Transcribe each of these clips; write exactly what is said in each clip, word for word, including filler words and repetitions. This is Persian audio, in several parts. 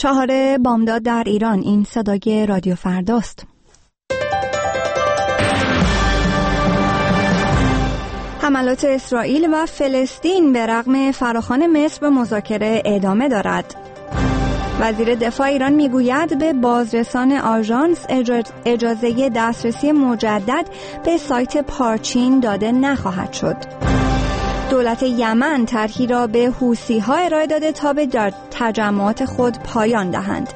چهار بامداد در ایران. این صدای رادیو فرداست. حملات اسرائیل و فلسطین به رغم فراخوان مصر به مذاکره ادامه دارد. وزیر دفاع ایران میگوید به بازرسان آژانس اجازه دسترسی مجدد به سایت پارچین داده نخواهد شد. دولت یمن طرحی را به حوثی‌ها ارائه داده تا به تجمعات خود پایان دهند.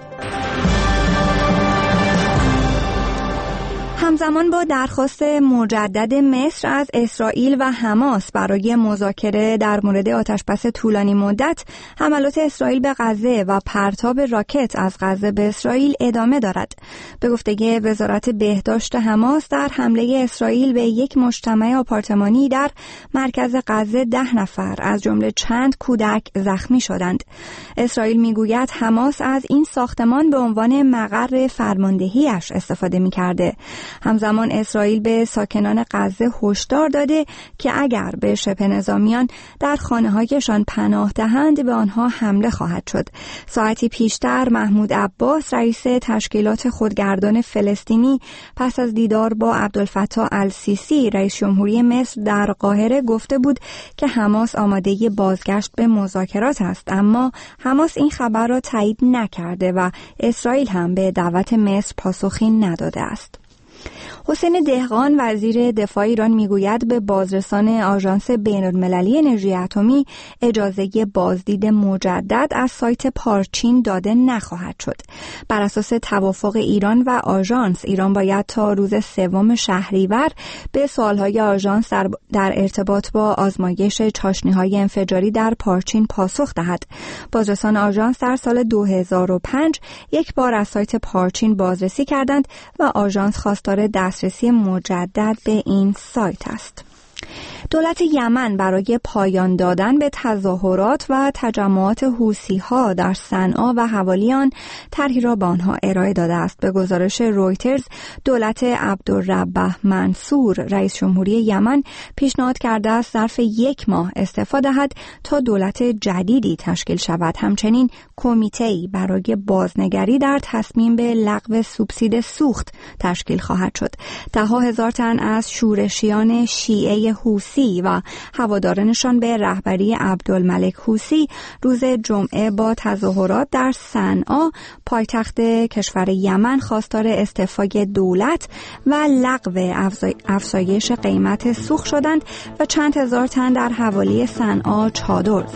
همزمان با درخواست مجدد مصر از اسرائیل و حماس برای مذاکره در مورد آتشبس طولانی مدت، حملات اسرائیل به غزه و پرتاب راکت از غزه به اسرائیل ادامه دارد. به گفته وزارت بهداشت حماس، در حمله اسرائیل به یک مجتمع آپارتمانی در مرکز غزه ده نفر از جمله چند کودک زخمی شدند. اسرائیل میگوید حماس از این ساختمان به عنوان مقر فرماندهیش استفاده می‌کرده. همزمان اسرائیل به ساکنان غزه هشدار داده که اگر به شبه نظامیان در خانه‌هایشان پناه دهند به آنها حمله خواهد شد. ساعتی پیشتر محمود عباس رئیس تشکیلات خودگردان فلسطینی پس از دیدار با عبدالفتاح السیسی رئیس جمهوری مصر در قاهره گفته بود که حماس آماده بازگشت به مذاکرات است، اما حماس این خبر را تایید نکرده و اسرائیل هم به دعوت مصر پاسخی نداده است. حسین دهقان وزیر دفاع ایران میگوید به بازرسان آژانس بین‌المللی انرژی اتمی اجازه بازدید مجدد از سایت پارچین داده نخواهد شد. بر اساس توافق ایران و آژانس، ایران باید تا روز سوم شهریور به سوالهای آژانس در, در ارتباط با آزمایش چاشنی‌های انفجاری در پارچین پاسخ دهد. بازرسان آژانس در سال دو هزار و پنج یک بار از سایت پارچین بازرسی کردند و آژانس خواستار دسترسی مجدد به این سایت است. دولت یمن برای پایان دادن به تظاهرات و تجمعات حوثی‌ها در صنعا و حوالی آن طرحی را به آنها ارائه داده است. به گزارش رویترز، دولت عبدالربه منصور رئیس جمهوری یمن پیشنهاد کرده است ظرف یک ماه استعفا دهد تا دولت جدیدی تشکیل شود. همچنین کمیته‌ای برای بازنگری در تصمیم به لغو سوبسید سوخت تشکیل خواهد شد. ده‌ها هزار تن از شورشیان شیعه حوثی و هوادارانشان به رهبری عبدالملک حوثی روز جمعه با تظاهرات در صنعا پایتخت کشور یمن خواستار استعفای دولت و لغو افزایش قیمت سوخت شدند و چند هزار تن در حوالی صنعا چادر